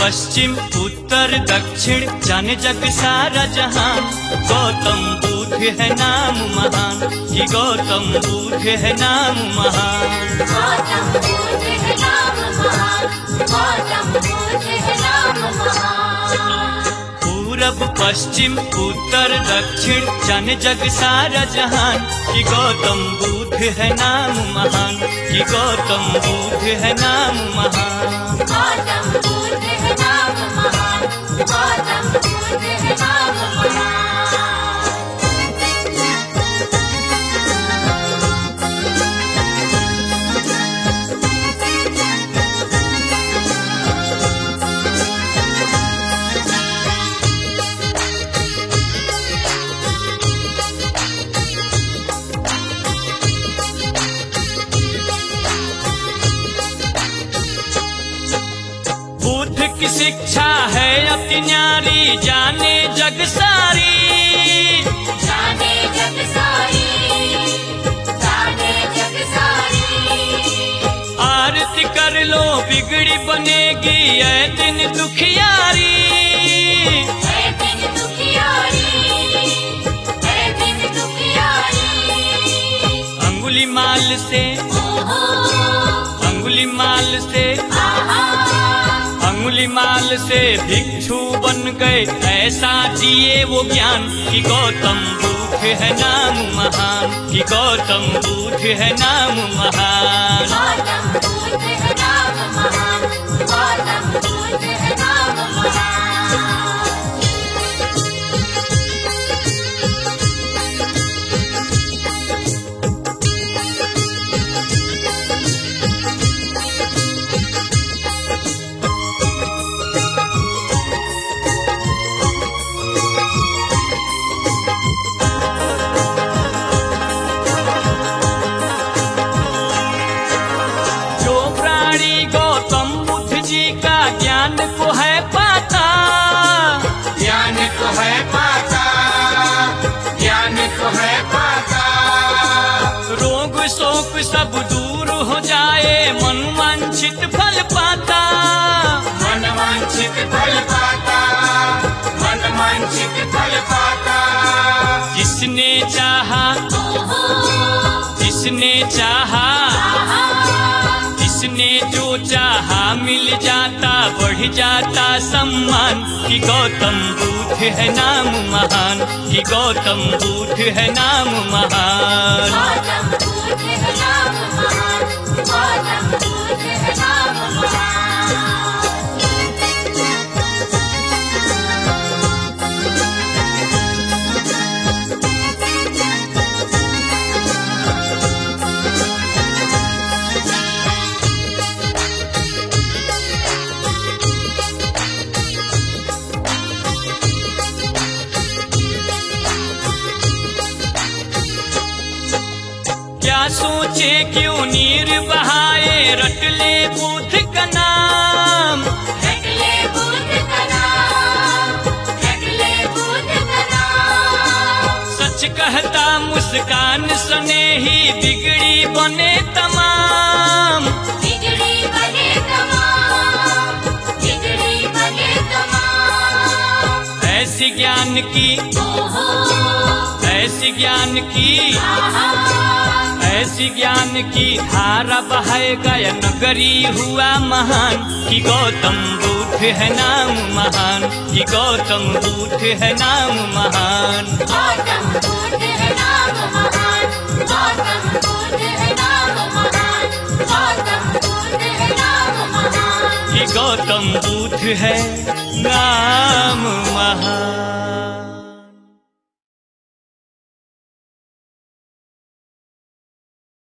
पश्चिम उत्तर दक्षिण जाने जग सारा जहान, गौतम बुद्ध है नाम महान, कि गौतम बुद्ध है नाम महान। गौतम बुद्ध है नाम महान, गौतम बुद्ध है नाम महान। पूरब पश्चिम उत्तर दक्षिण जाने जग सारा जहान, कि गौतम बुद्ध है नाम महान, कि गौतम बुद्ध है नाम महान। गौतम बुद्ध है नाम महान, गौतम बुद्ध है नाम महान। बुद्ध की शिक्षा है अति न्यारी, जाने जग सारी, जाने जग सारी, जाने जग सारी। आरती कर लो बिगड़ी बनेगी ऐ दिन दुखियारी। ऐ दिन दुखियारी, ऐ दिन दुखियारी। अंगुली माल से, अंगुली माल से, अंगुली माल से भिक्षु बन गए, ऐसा दिए वो ज्ञान, कि गौतम बुद्ध है नाम महान, कि गौतम बुद्ध है नाम महान। गौतम बुद्ध है नाम महान, गौतम बुद्ध है नाम महान। गौतम बुद्ध जी का ज्ञान को है पाता, ज्ञान को है पाता, ज्ञान को है पाता। रोग शोक सब दूर हो जाए, मन वांछित फल पाता, मन वांछित फल पाता, मन वांछित फल पाता। जिसने चाहा, जिसने चाहा, जिसने जो चाहा मिल जाता, बढ़ जाता सम्मान, कि गौतम बुद्ध है नाम महान, कि गौतम बुद्ध है नाम महान। गौतम बुद्ध है नाम महान, गौतम बुद्ध है नाम महान। क्या सोचे क्यों नीर बहाए, रट ले बुद्ध का नाम, रट ले बुद्ध का नाम, रट ले बुद्ध का नाम। सच कहता मुस्कान सने ही, बिगड़ी बने तमाम, बिगड़ी बने तमाम, बिगड़ी बने तमाम। ऐसी ज्ञान की, ऐसी ज्ञान की, ऐसी ज्ञान की धारा बहाए गया, नगरी हुआ महान, कि गौतम बुद्ध है नाम महान, कि गौतम बुद्ध है नाम महान। गौतम बुद्ध है नाम महान, गौतम बुद्ध है नाम महान, गौतम बुद्ध है नाम महान। कि गौतम बुद्ध है नाम महान।